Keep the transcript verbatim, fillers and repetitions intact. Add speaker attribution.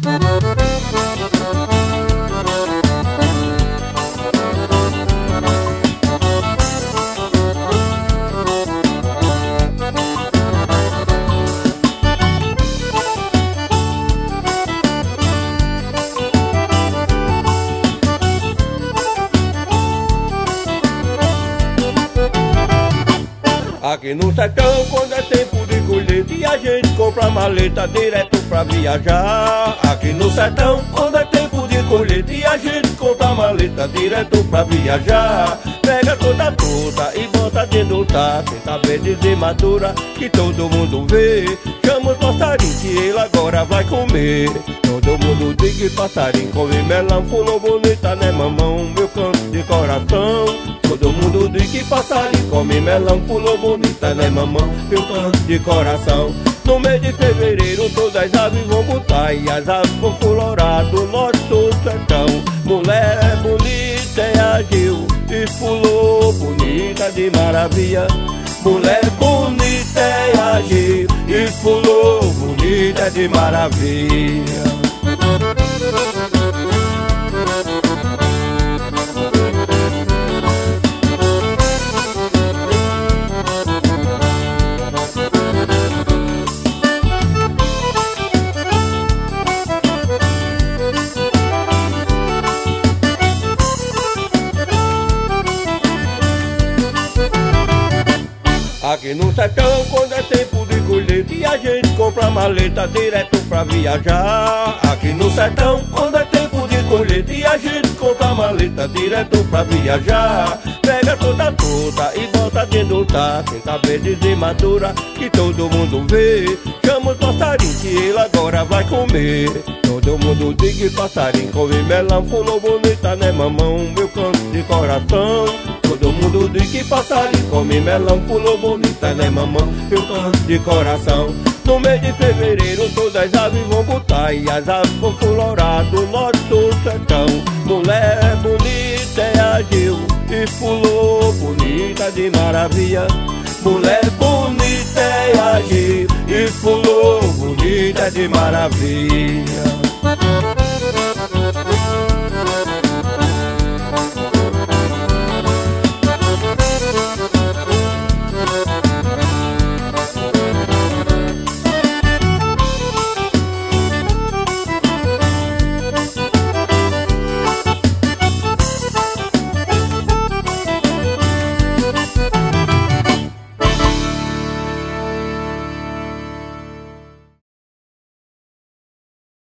Speaker 1: Aqui no sertão, quando é tempo de colheita, e a gente compra a maleta direto pra viajar. Aqui no sertão, quando é tempo de colheita, e a gente compra a maleta direto pra viajar. Pega toda a fruta e bota dentro do saco, tá verde e madura, que todo mundo vê. Chama os passarinhos que ele agora vai comer. Todo mundo diz que passarinho come melão, pulou bonita, né mamão, meu canto de coração. Todo mundo diz que passarinho come melão, pulou bonita, né mamão, meu canto de coração. No mês de fevereiro todas as aves vão botar, e as aves vão florar do norte do sertão. Mulher bonita é agiu e pulou bonita de maravilha. Mulher bonita é agiu e pulou bonita de maravilha. Aqui no sertão, quando é tempo de colheita, e a gente compra a maleta direto pra viajar. Aqui no sertão, quando é tempo de colheita, e a gente compra a maleta direto pra viajar. Pega toda a fruta e bota dentro do saco, tá verde e madura, que todo mundo vê. Chama os passarinhos que ele agora vai comer. Todo mundo diz que passarinho come melão, pulou bonita, né mamão, meu canto de coração. Todo mundo diz que passarinho come melão, pulou bonita, né mamão, meu canto de coração. No mês de fevereiro todas as aves vão botar, e as aves vão florar do norte do sertão. Mulher bonita é agiu e pulou bonita de maravilha. Mulher bonita é agiu e pulou bonita de maravilha.